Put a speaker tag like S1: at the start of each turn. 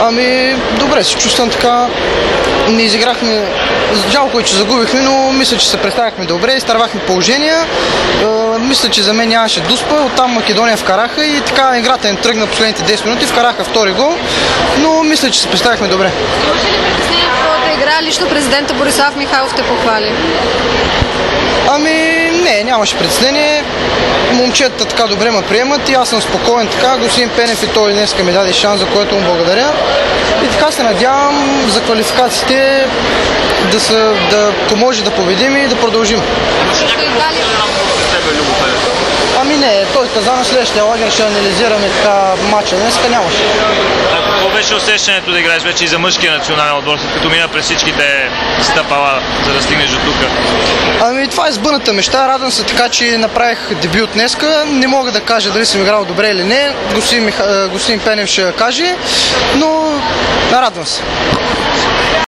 S1: Ами, добре се чувствам така. Не изиграхме, жалко е, че загубихме, но мисля, че се представяхме добре, изтървахме положения. Мисля, че за мен нямаше дуспа, оттам Македония вкараха и така играта ни тръгна последните 10 минути, вкараха втори гол, но мисля, че се представяхме добре.
S2: Може ли притеснение в твоята игра? Лично президента Борислав Михайлов те похвали.
S1: Ами, не, нямаше притеснение. Момчетата така добре ме приемат и аз съм спокоен така. Господин Пенев и той днеска ми даде шанс, за което му благодаря. И така се надявам за квалификациите ако може да победим и да продължим. Ами не, той каза на следващия лагер ще анализираме така матча. Днеска нямаше.
S3: Какво беше усещането да играеш вече и за мъжкия национален отбор, след като мина през всичките стъпала, за да стигнеш до тук?
S1: Ами това е сбъдната мечта. Радвам се така, че направих дебют днеска. Не мога да кажа дали съм играл добре или не. Господин Пенев ще каже, но радвам се.